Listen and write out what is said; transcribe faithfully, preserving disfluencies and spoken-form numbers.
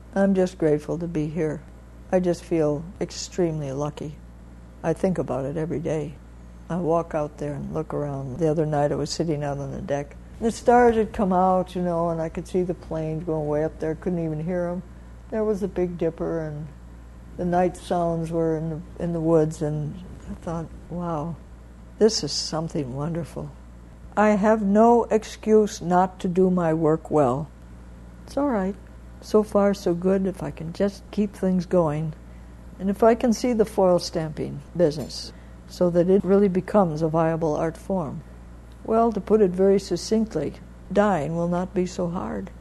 I'm just grateful to be here. I just feel extremely lucky. I think about it every day. I walk out there and look around. The other night I was sitting out on the deck. The stars had come out, you know, and I could see the planes going way up there. Couldn't even hear them. There was the Big Dipper, and the night sounds were in the, in the woods, and I thought, wow, this is something wonderful. I have no excuse not to do my work well. It's all right. So far, so good if I can just keep things going. And if I can see the foil stamping business so that it really becomes a viable art form. Well, to put it very succinctly, dying will not be so hard.